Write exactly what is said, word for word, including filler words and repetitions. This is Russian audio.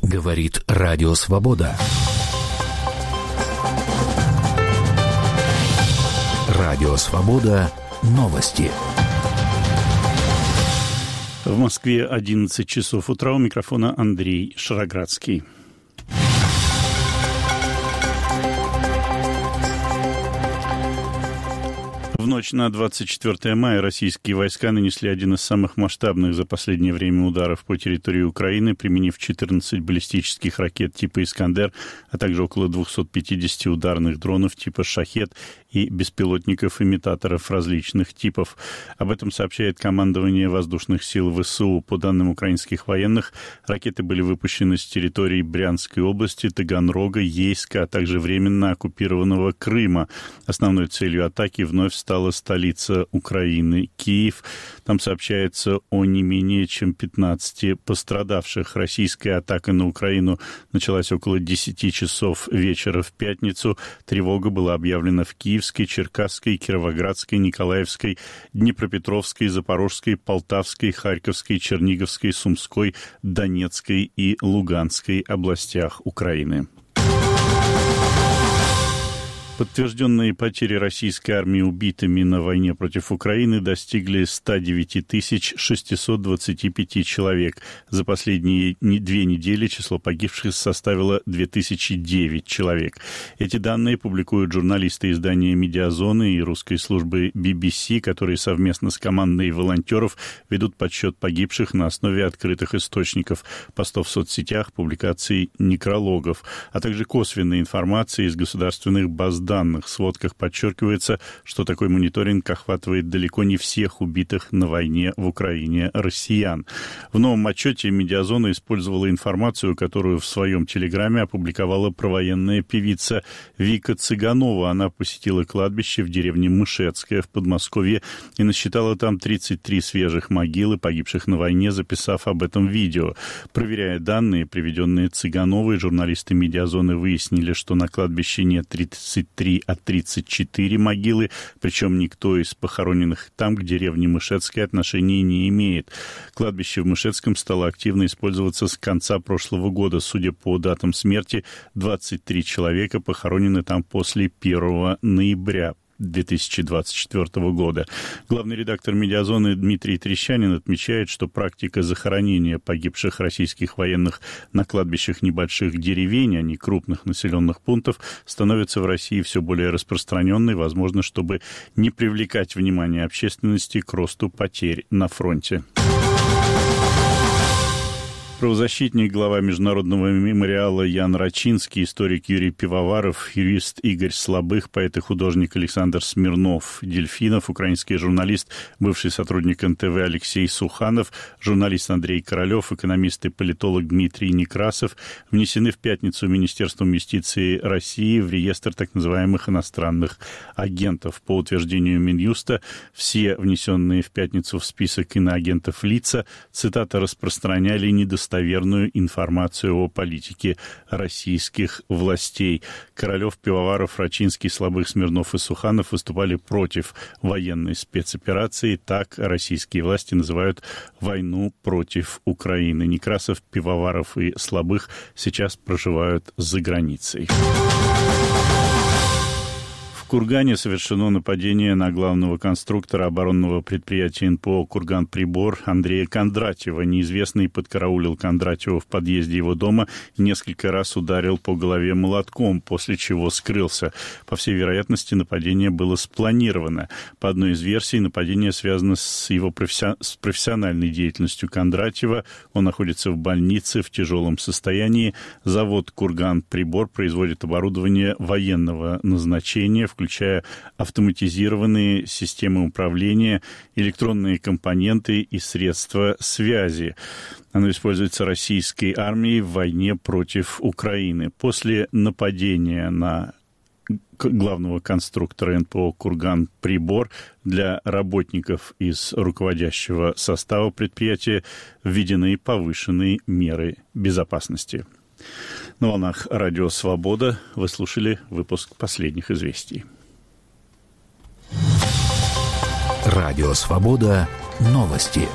Говорит Радио Свобода. Радио Свобода. Новости. В Москве одиннадцать часов утра. У микрофона Андрей Шароградский. В ночь на двадцать четвёртое мая российские войска нанесли один из самых масштабных за последнее время ударов по территории Украины, применив четырнадцать баллистических ракет типа «Искандер», а также около двести пятьдесят ударных дронов типа «Шахед» и беспилотников-имитаторов различных типов. Об этом сообщает командование воздушных сил ВСУ. По данным украинских военных, ракеты были выпущены с территории Брянской области, Таганрога, Ейска, а также временно оккупированного Крыма. Основной целью атаки вновь стала столица Украины, Киев. Там сообщается о не менее чем пятнадцати пострадавших. Российская атака на Украину началась около десяти часов вечера в пятницу. Тревога была объявлена в Киевской, Черкасской, Кировоградской, Николаевской, Днепропетровской, Запорожской, Полтавской, Харьковской, Черниговской, Сумской, Донецкой и Луганской областях Украины. Подтвержденные потери российской армии убитыми на войне против Украины достигли ста девяти тысяч шестисот двадцати пяти человек. За последние две недели число погибших составило две тысячи девять человек. Эти данные публикуют журналисты издания «Медиазоны» и русской службы би би си, которые совместно с командой волонтеров ведут подсчет погибших на основе открытых источников, постов в соцсетях, публикаций некрологов, а также косвенной информации из государственных баз данных. В сводках подчеркивается, что такой мониторинг охватывает далеко не всех убитых на войне в Украине россиян. В новом отчете «Медиазона» использовала информацию, которую в своем телеграме опубликовала провоенная певица Вика Цыганова. Она посетила кладбище в деревне Мышецкая в Подмосковье и насчитала там тридцать три свежих могилы погибших на войне, записав об этом видео. Проверяя данные, приведенные Цыгановой, журналисты «Медиазоны» выяснили, что на кладбище нет тридцати трёх, а тридцать четыре могилы, причем никто из похороненных там, к деревне Мышецкой, отношения не имеет. Кладбище в Мышецком стало активно использоваться с конца прошлого года. Судя по датам смерти, двадцать три человека похоронены там после первого ноября две тысячи двадцать четвёртого года. Главный редактор «Медиазоны» Дмитрий Трещанин отмечает, что практика захоронения погибших российских военных на кладбищах небольших деревень, а не крупных населенных пунктов, становится в России все более распространенной, возможно, чтобы не привлекать внимание общественности к росту потерь на фронте. Правозащитник, глава Международного мемориала Ян Рачинский, историк Юрий Пивоваров, юрист Игорь Слабых, поэт и художник Александр Смирнов, Дельфинов, украинский журналист, бывший сотрудник эн тэ вэ Алексей Суханов, журналист Андрей Королев, экономист и политолог Дмитрий Некрасов внесены в пятницу Министерством юстиции России в реестр так называемых иностранных агентов. По утверждению Минюста, все внесенные в пятницу в список иноагентов лица, цитата, распространяли недостаточно достоверную информацию о политике российских властей. Королев, Пивоваров, Рачинский, Слабых, Смирнов и Суханов выступали против военной спецоперации. Так российские власти называют войну против Украины. Некрасов, Пивоваров и Слабых сейчас проживают за границей. В Кургане совершено нападение на главного конструктора оборонного предприятия эн пэ о «Курганприбор» Андрея Кондратьева. Неизвестный подкараулил Кондратьева в подъезде его дома и несколько раз ударил по голове молотком, после чего скрылся. По всей вероятности, нападение было спланировано. По одной из версий, нападение связано с его професси... с профессиональной деятельностью Кондратьева. Он находится в больнице в тяжелом состоянии. Завод «Курганприбор» производит оборудование военного назначения, включая автоматизированные системы управления, электронные компоненты и средства связи. Оно используется российской армией в войне против Украины. После нападения на главного конструктора эн пэ о «Курганприбор» для работников из руководящего состава предприятия введены повышенные меры безопасности. На волнах Радио Свобода вы слушали выпуск последних известий. Радио Свобода. Новости.